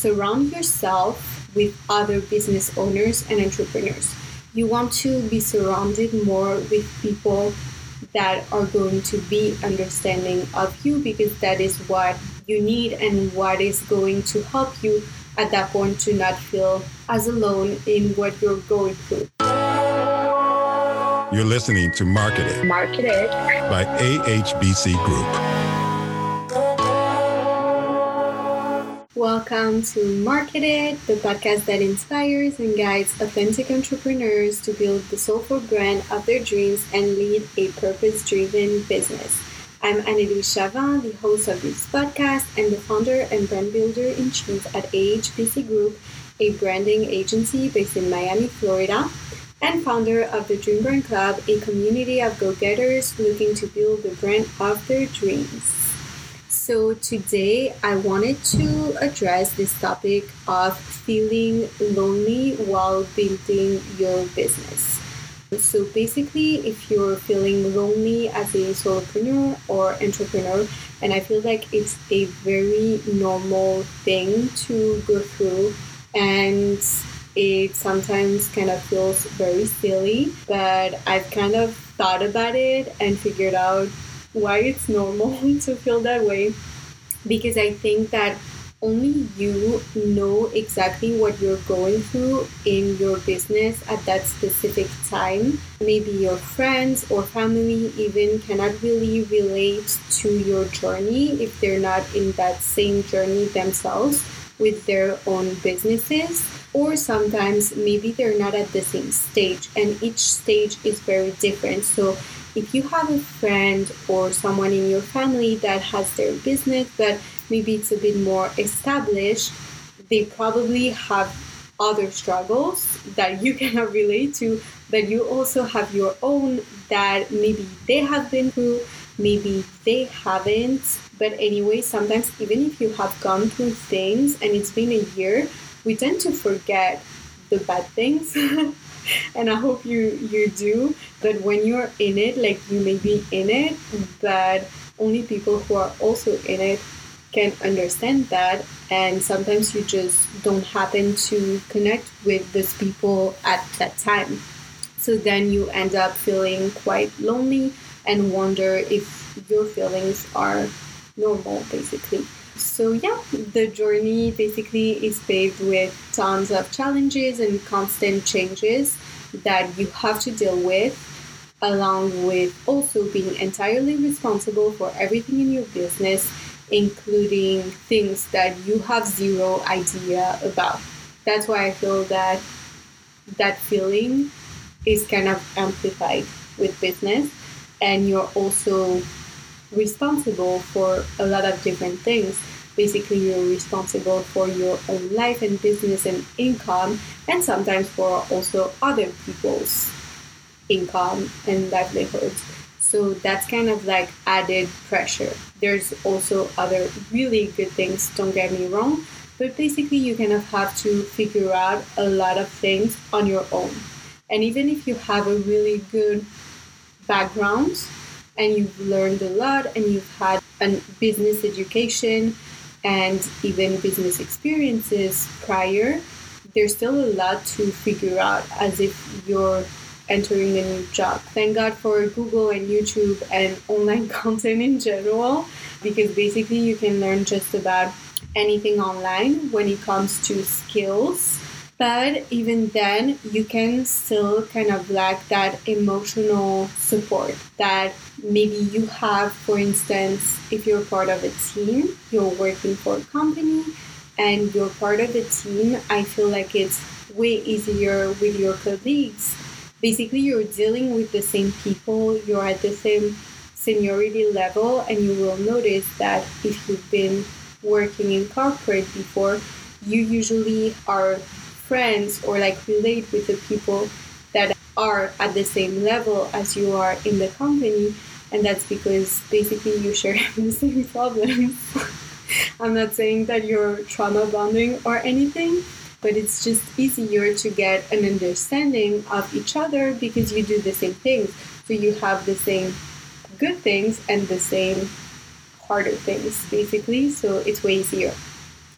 surround yourself with other business owners and entrepreneurs. You want to be surrounded more with people that are going to be understanding of you, because that is what you need and what is going to help you at that point to not feel as alone in what you're going through. You're listening to Market It by AHBC Group. Welcome to Market It, the podcast that inspires and guides authentic entrepreneurs to build the soulful brand of their dreams and lead a purpose-driven business. I'm Anne-Louise Chavin, the host of this podcast and the founder and brand builder-in-chief at AHBC Group, a branding agency based in Miami, Florida, and founder of the Dream Brand Club, a community of go-getters looking to build the brand of their dreams. So today I wanted to address this topic of feeling lonely while building your business. So basically, if you're feeling lonely as a solopreneur or entrepreneur, and I feel like it's a very normal thing to go through, and it sometimes kind of feels very silly, but I've kind of thought about it and figured out why it's normal to feel that way, because I think that only you know exactly what you're going through in your business at that specific time. Maybe your friends or family even cannot really relate to your journey if they're not in that same journey themselves with their own businesses, or sometimes maybe they're not at the same stage, and each stage is very different. So if you have a friend or someone in your family that has their business, but maybe it's a bit more established, they probably have other struggles that you cannot relate to, but you also have your own that maybe they have been through, maybe they haven't. But anyway, sometimes even if you have gone through things and it's been a year, we tend to forget the bad things. And I hope you do. But when you're in it, like you may be in it, but only people who are also in it can understand that. And sometimes you just don't happen to connect with those people at that time. So then you end up feeling quite lonely and wonder if your feelings are normal, basically. So yeah, the journey basically is paved with tons of challenges and constant changes that you have to deal with, along with also being entirely responsible for everything in your business, including things that you have zero idea about. That's why I feel that that feeling is kind of amplified with business, and you're also responsible for a lot of different things. Basically, you're responsible for your own life and business and income, and sometimes for also other people's income and livelihoods. So that's kind of like added pressure. There's also other really good things, don't get me wrong, but basically you kind of have to figure out a lot of things on your own. And even if you have a really good background, and you've learned a lot and you've had a business education and even business experiences prior, there's still a lot to figure out as if you're entering a new job. Thank God for Google and YouTube and online content in general, because basically you can learn just about anything online when it comes to skills. But even then, you can still kind of lack that emotional support that maybe you have. For instance, if you're part of a team, you're working for a company and you're part of the team, I feel like it's way easier with your colleagues. Basically, you're dealing with the same people, you're at the same seniority level, and you will notice that if you've been working in corporate before, you usually are friends or like relate with the people that are at the same level as you are in the company, and that's because basically you share the same problems. I'm not saying that you're trauma bonding or anything, but it's just easier to get an understanding of each other because you do the same things. So you have the same good things and the same harder things, basically. So it's way easier.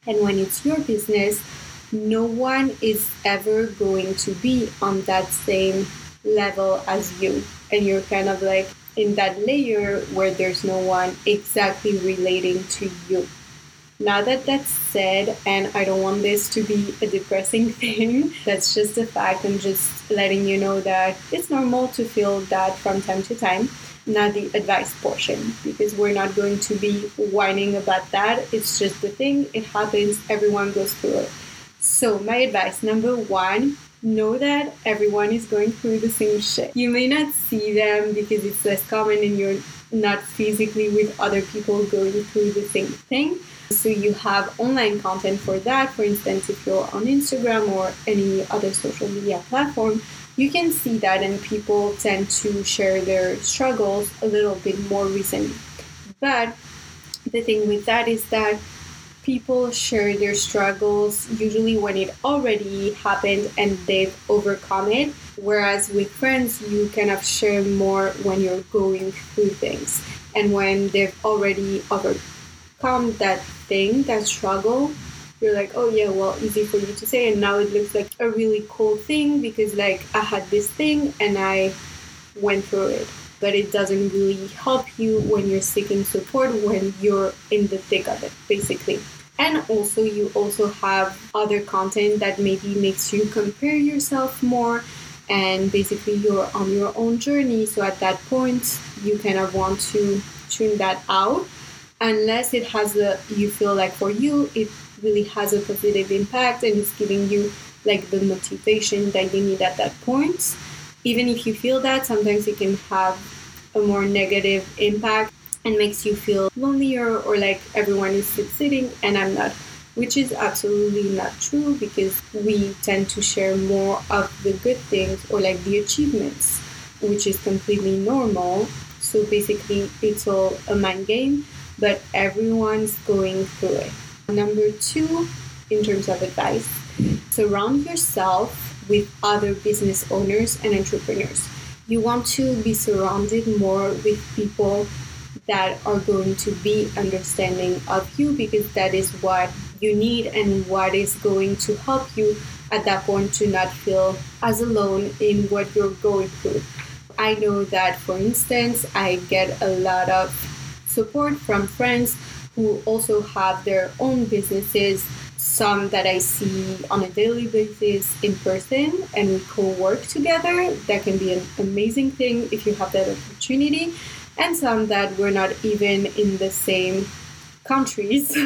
And when it's your business, no one is ever going to be on that same level as you. And you're kind of like in that layer where there's no one exactly relating to you. Now that that's said, and I don't want this to be a depressing thing, that's just a fact. I'm just letting you know that it's normal to feel that from time to time. Not the advice portion, because we're not going to be whining about that. It's just the thing. It happens. Everyone goes through it. So my advice, number one, know that everyone is going through the same shit. You may not see them because it's less common and you're not physically with other people going through the same thing. So you have online content for that. For instance, if you're on Instagram or any other social media platform, you can see that, and people tend to share their struggles a little bit more recently. But the thing with that is that people share their struggles usually when it already happened and they've overcome it. Whereas with friends, you kind of share more when you're going through things. And when they've already overcome that thing, that struggle, you're like, oh yeah, well, easy for you to say. And now it looks like a really cool thing because like I had this thing and I went through it. But it doesn't really help you when you're seeking support, when you're in the thick of it, basically. And also, you also have other content that maybe makes you compare yourself more, and basically you're on your own journey. So at that point, you kind of want to tune that out, unless it has you feel like for you, it really has a positive impact and it's giving you like the motivation that you need at that point. Even if you feel that, sometimes it can have a more negative impact and makes you feel lonelier or like everyone is succeeding and I'm not, which is absolutely not true, because we tend to share more of the good things or like the achievements, which is completely normal. So basically it's all a mind game, but everyone's going through it. Number two, in terms of advice, surround yourself with other business owners and entrepreneurs. You want to be surrounded more with people that are going to be understanding of you, because that is what you need and what is going to help you at that point to not feel as alone in what you're going through. I know that, for instance, I get a lot of support from friends who also have their own businesses, some that I see on a daily basis in person and we co-work together. That can be an amazing thing if you have that opportunity. And some that we're not even in the same countries,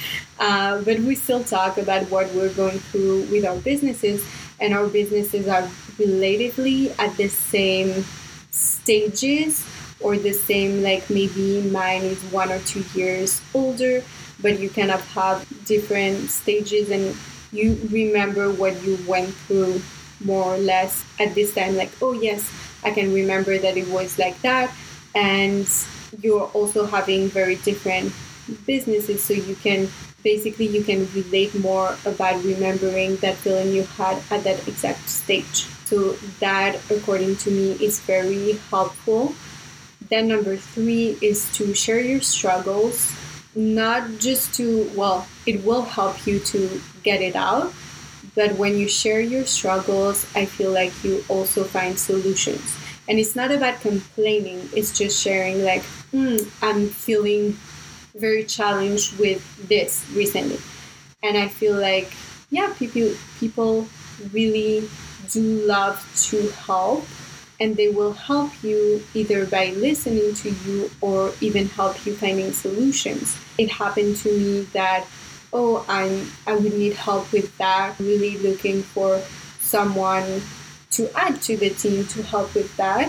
but we still talk about what we're going through with our businesses, and our businesses are relatively at the same stages, or the same, like maybe mine is 1 or 2 years older, but you kind of have different stages and you remember what you went through more or less at this time. Like, oh yes, I can remember that it was like that. And you're also having very different businesses, so you can relate more about remembering that feeling you had at that exact stage. So that, according to me, is very helpful. Then number three is to share your struggles, not just to, well, it will help you to get it out, but when you share your struggles, I feel like you also find solutions. And it's not about complaining, it's just sharing like, I'm feeling very challenged with this recently. And I feel like, yeah, people really do love to help, and they will help you either by listening to you or even help you finding solutions. It happened to me that, I would need help with that, really looking for someone to add to the team to help with that.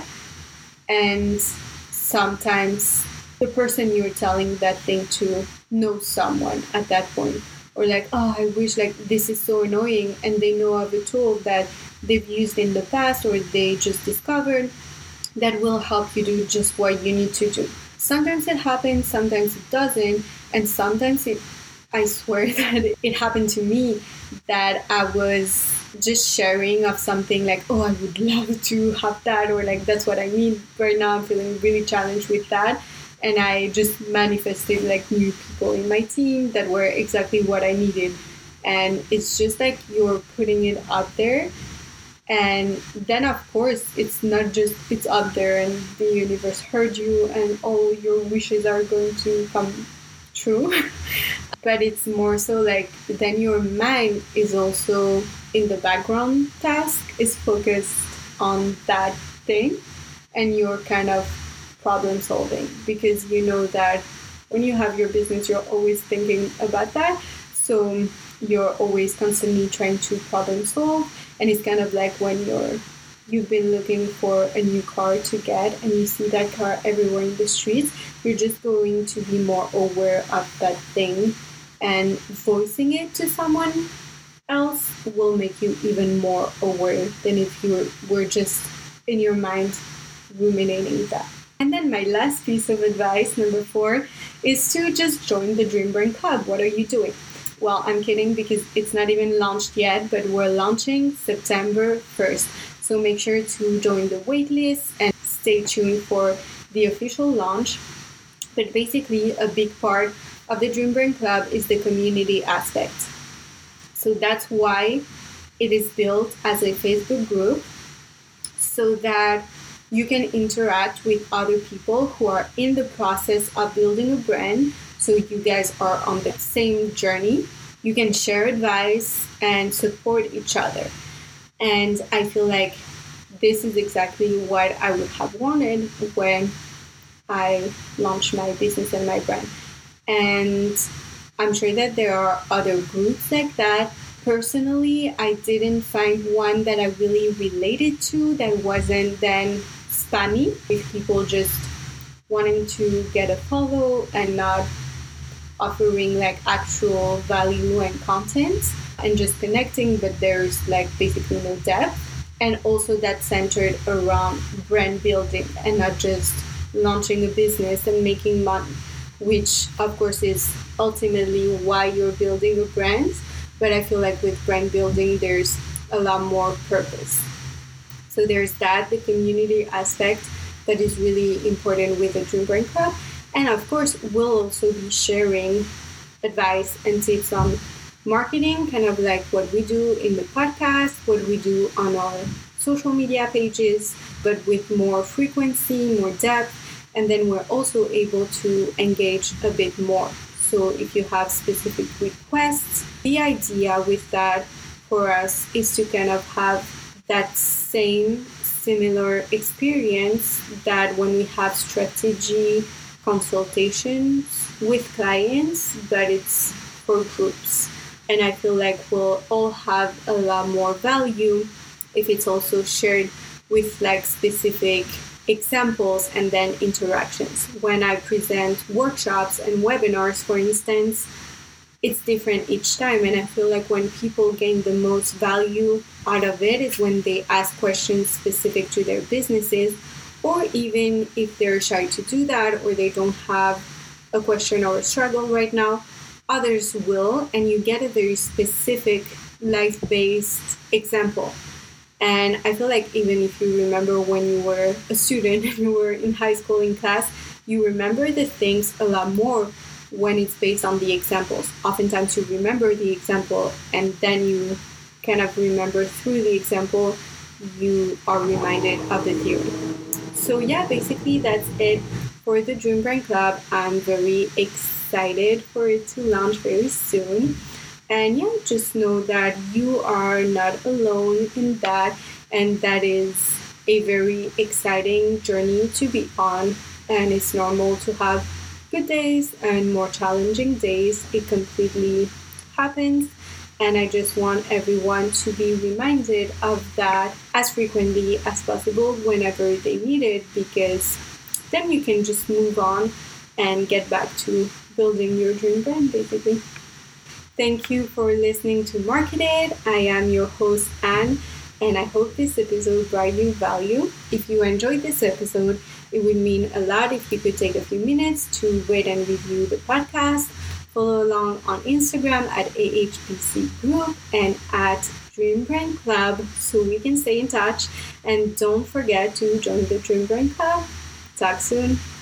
And sometimes the person you're telling that thing to knows someone at that point, or like, I wish, like, this is so annoying, and they know of a tool that they've used in the past or they just discovered that will help you do just what you need to do. Sometimes it happens, sometimes it doesn't, and sometimes I swear that it happened to me that I was just sharing of something like, I would love to have that, or like, that's what I need right now, I'm feeling really challenged with that. And I just manifested like new people in my team that were exactly what I needed. And it's just like you're putting it out there. And then, of course, it's not just it's up there and the universe heard you and all your wishes are going to come true. But it's more so like then your mind is also in the background task, is focused on that thing, and you're kind of problem solving because you know that when you have your business, you're always thinking about that. So you're always constantly trying to problem solve. And it's kind of like when you've been looking for a new car to get and you see that car everywhere in the streets, you're just going to be more aware of that thing, and voicing it to someone else will make you even more aware than if you were just in your mind ruminating that. And then my last piece of advice, number 4, is to just join the Dream Brain Club. What are you doing? Well, I'm kidding because it's not even launched yet, but we're launching September 1st. So make sure to join the waitlist and stay tuned for the official launch. But basically, a big part of the Dream Brain Club is the community aspect. So that's why it is built as a Facebook group so that you can interact with other people who are in the process of building a brand. So you guys are on the same journey. You can share advice and support each other. And I feel like this is exactly what I would have wanted when I launched my business and my brand. And I'm sure that there are other groups like that. Personally, I didn't find one that I really related to that wasn't then spammy, with people just wanting to get a follow and not offering like actual value and content and just connecting, but there's like basically no depth. And also that's centered around brand building and not just launching a business and making money, which of course is ultimately why you're building a brand. But I feel like with brand building, there's a lot more purpose. So there's that, the community aspect that is really important with the Dream Brain Club. And of course, we'll also be sharing advice and tips on marketing, kind of like what we do in the podcast, what we do on our social media pages, but with more frequency, more depth. And then we're also able to engage a bit more. So if you have specific requests, the idea with that for us is to kind of have that similar experience that when we have strategy consultations with clients, but it's for groups. And I feel like we'll all have a lot more value if it's also shared with like specific examples and then interactions. When I present workshops and webinars, for instance, it's different each time. And I feel like when people gain the most value out of it is when they ask questions specific to their businesses, or even if they're shy to do that or they don't have a question or a struggle right now, others will, and you get a very specific life-based example. And I feel like even if you remember when you were a student and you were in high school in class, you remember the things a lot more when it's based on the examples. Oftentimes you remember the example and then you kind of remember through the example, you are reminded of the theory. So yeah, basically that's it for the Dream Brain Club. I'm very excited for it to launch very soon. And yeah, just know that you are not alone in that, and that is a very exciting journey to be on. And it's normal to have good days and more challenging days. It completely happens. And I just want everyone to be reminded of that as frequently as possible whenever they need it, because then you can just move on and get back to building your dream brand, basically. Thank you for listening to Market It. I am your host, Anne, and I hope this episode brought you value. If you enjoyed this episode, it would mean a lot if you could take a few minutes to rate and review the podcast. Follow along on Instagram at AHBC Group and at Dream Brain Club so we can stay in touch. And don't forget to join the Dream Brain Club. Talk soon.